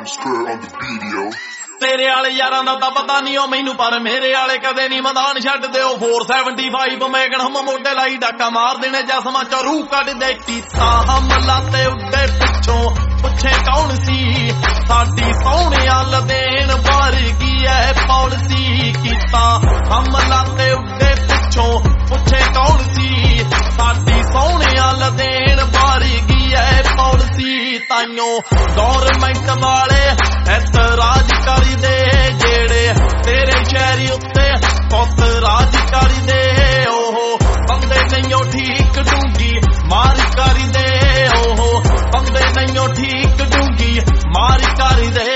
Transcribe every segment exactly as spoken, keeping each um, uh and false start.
Gangster on the video. तेरे आले यारां दा तां पता नहीं ओ मैनू पर मेरे आले कदे नहीं मैदान छड्ड दे ओ फोर सैवनटी फाइव मैगन हम मोढे लाई डाका मार देने जैसमा च रूह कढ दे कीता हमला ते उड्डे पिछों पुछे कौन सी साडी सोहणिया लदेन वर्गी ऐ पॉलिसी कीता हमला ते उड्डे पिछों पुछे कौन सी साडी सोहणिया लदेन वर्गी ऐ पॉलिसी ताइयों गौरमेंट वाले ऐतराज करी दे जेड़े तेरे शहरी उत्ते पुत राज करी दे ओहो बंदे नहीं ठीक डूंगी मार करी दे ओहो बंदे नहीं ठीक डूंगी मार करी दे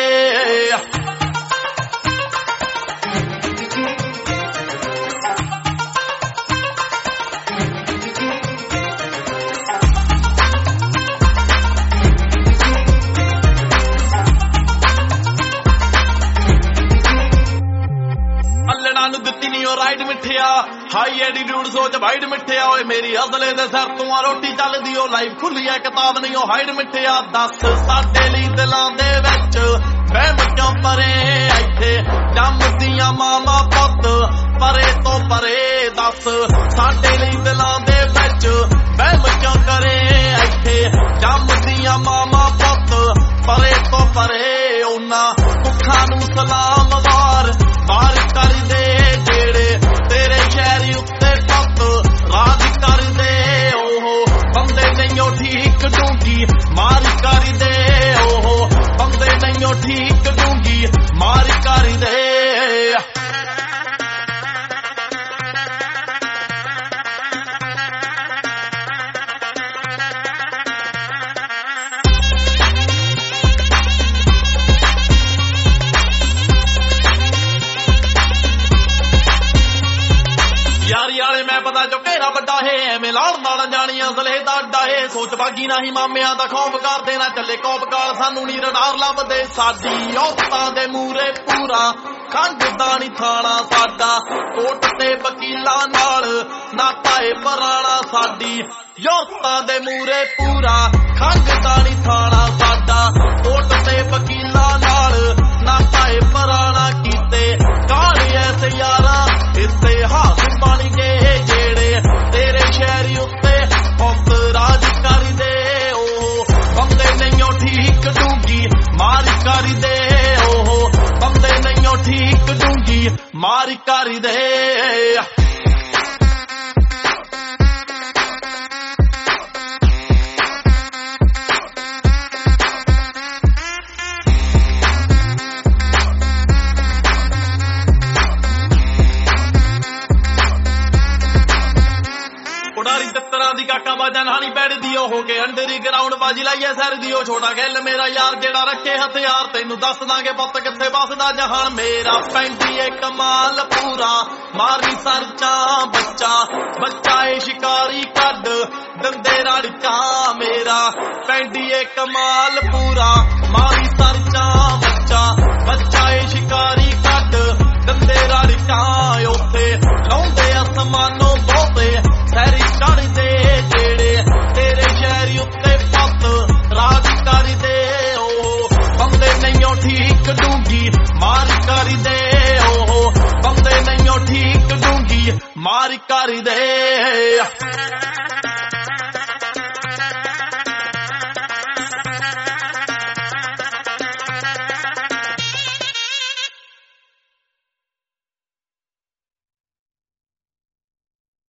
राइट मिठिया हाई एटीट्यूड सोच वाइड मिठिया ओए मेरी अदले दे सर तू रोटी चलदी ओ लाइफ खुली है किताब नहीं ओ हाइड मिठिया दस साडे लई दिलां दे विच वहम क्यों परे इत्थे जमदियां मामा पुत परे तो परे दस साडे लई दिलां दे विच वहम क्यों करे इत्थे जमदियां मामा पुत परे तो परे उन्हां भुੱਖਾਂ ਨੂੰ सलाम वार वार कर दे जेड़े तेरे शहरी उत्ते पुत राज कर दे ओहो बंदे नहीं ठीक डूंगी मार कर दे ओहो बंदे नहीं ठीक डूंगी मार कर दे यारी आले मैं पता जो घेरा बड़ा है एवें लाड़ नाल जानिया सले दा अड्डा है सोच बागी ना ही मामिया दा खौफ कर देना चले कौप काल सानू नी रडार लभदे साडी औरतां दे मूरे पूरा खंडदा नी थाना साडा कोट ते वकीलां नाल नाता है पुराना साडी औरतां दे मूरे पूरा खंडदा नी थाना साडा कोट ते वकीलां नाल नाता है पुराना कीते काले ऐसे यारा इतिहास बन गए जेड़े तेरे शहरी उत्ते पुत राज कर दे ओहो बंदे नहीं ठीक डूंगी मार कर दे ओहो बंदे नहीं ठीक डूंगी मार कर दे दी काका बाजा नहानी पैड़ दी हो के अंडरी ग्राउंड बाजी लाइए सर दी छोटा गैल मेरा यार जेड़ा रखे हथियार तेनू दस दांगे पुत किथे बसदा जहान मेरा पैंती है कमाल पूरा मारी सरचा बच्चा बच्चा ए शिकारी कड दंदे रड़का मेरा पैंती है कमाल पूरा मारी सरचा बच्चा बच्चा ए शिकारी कड दंदे रड़का ओथे लौंदे आसमानों बहुते सैरी चढ़दे जेड़े तेरे शहरी उत्ते पुत राज कर दे ओहो बंदे नहीं ठीक डूंगी मार कर दे ओहो बंदे नहीं ठीक डूंगी मार कर दे